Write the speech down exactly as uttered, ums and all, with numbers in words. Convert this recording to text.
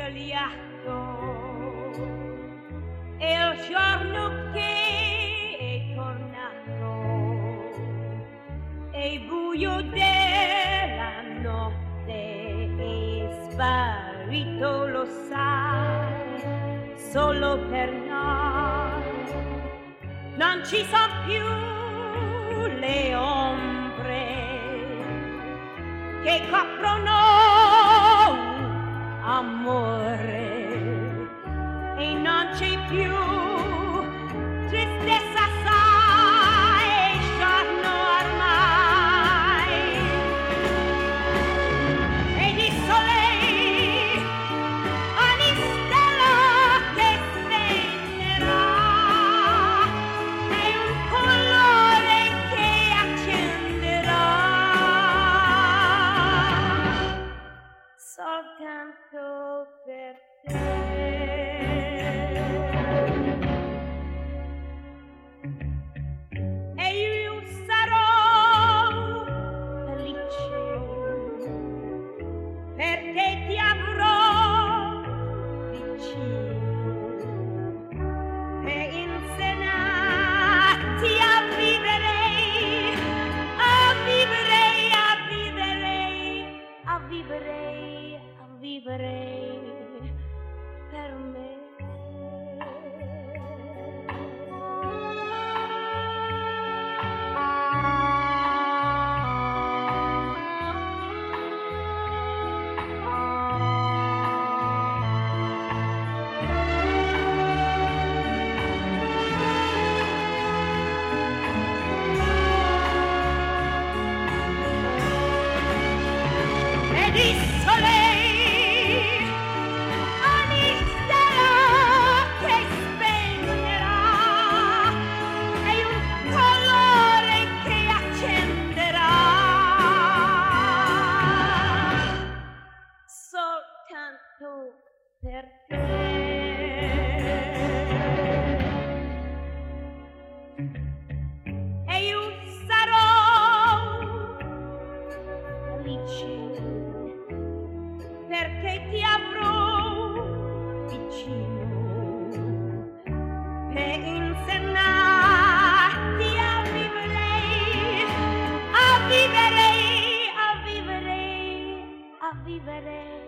svegliato e il giorno che è tornato e il buio della notte è sparito, lo sai, solo per noi non ci sono più le ombre che coprono amore e non c'è più tristezza, sai, giorno ormai e di sole ogni stella che spegnerà è un colore che accenderà soltanto per te. E io sarò felice perché ti avrò vicino e insegnarti a vivere, a vivere, a vivere, a vivere, a vivere per me. E di sole ogni stella che spegnerà è un colore che accenderà soltanto per te. E io sarò felice perché ti avrò vicino per insegnarti a vivere, a vivere, a vivere, a vivere